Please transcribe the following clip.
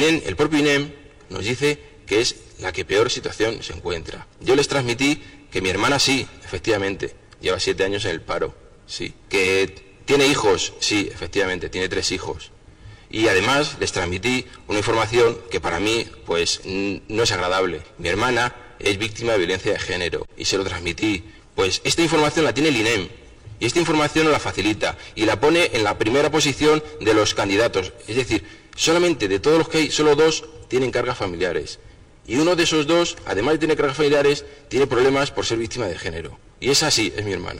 el propio INEM nos dice que es la que peor situación se encuentra. Yo les transmití que mi hermana sí, efectivamente, lleva 7 años en el paro, sí. Que tiene hijos, sí, efectivamente, tiene 3 hijos. Y además les transmití una información que para mí, pues, no es agradable. Mi hermana es víctima de violencia de género y se lo transmití. Pues esta información la tiene el INEM y esta información nos la facilita y la pone en la primera posición de los candidatos. Es decir, solamente de todos los que hay, solo 2 tienen cargas familiares. Y uno de esos 2, además de tener cargas familiares, tiene problemas por ser víctima de género. Y esa sí es mi hermana.